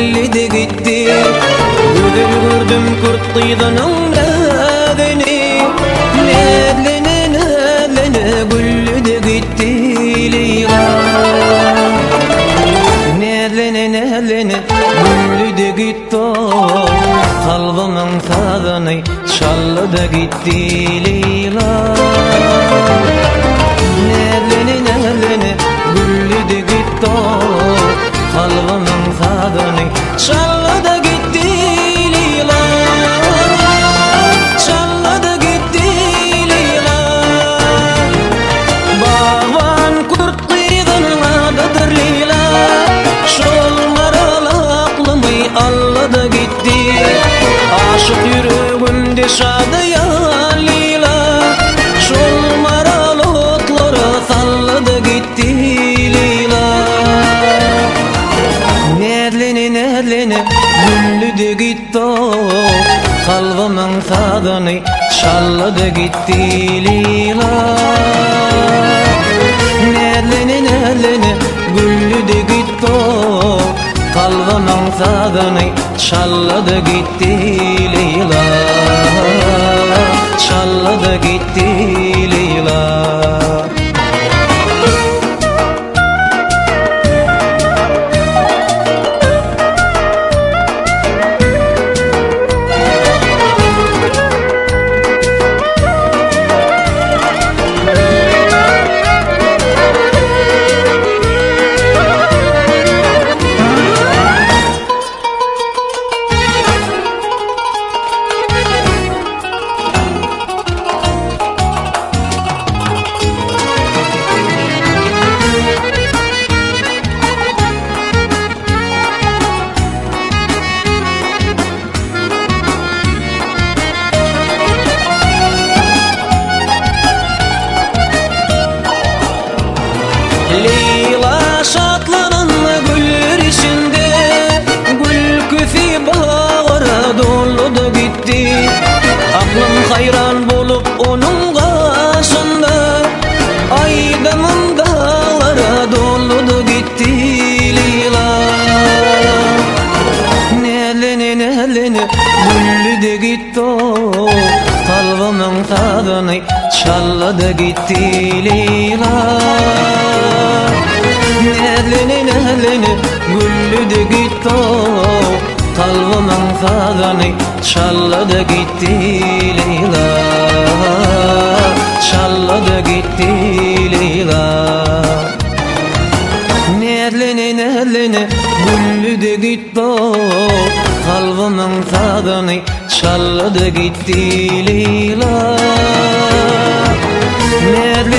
güllü de gitti. Gözüm gördüm kurt kıydanın nedeni. Nedlene nedlene güllü de gitti Leyla. Nedlene nedlene güllü de gitti. Kalbımın tadını çaldı da gitti Leyla. Nedlene nedlene güllü de gitti. Kalbımın tadını çaldı da gitti Leyla. Çaldı da gitti Leyla. Bağvan kurt kıydanın adıdır Leyla. Şol maralı aklımı aldı da gitti. Aşık yüreğimde şadıyan Leyla. Şol maralı otları salladı da gitti Leyla. Nedlene nedlene güllü de gitti. Kalbımın tadını çaldı da gitti Leyla. Nedlene nedlene güllü de gitti. Kalbımın tadını çaldı da gitti Leyla. Çaldı da gitti Leyla. Leyla şatlanan güller içinde, gül küfi bağıra dolu da gitti. Aklım hayran bulup onun karşında, aydamın dağlara dolu da gitti Leyla. Nedlene nedlene güllü de gitti. Kalbımın tadını çaldı da gitti Leyla. Nedlene nedlene güllü de gitti. Kalbımın tadını çaldı da gitti Leyla. Çaldı da gitti Leyla. Nedlene nedlene güllü de gitti. Kalbımın tadını çaldı da gitti Leyla. Nedlene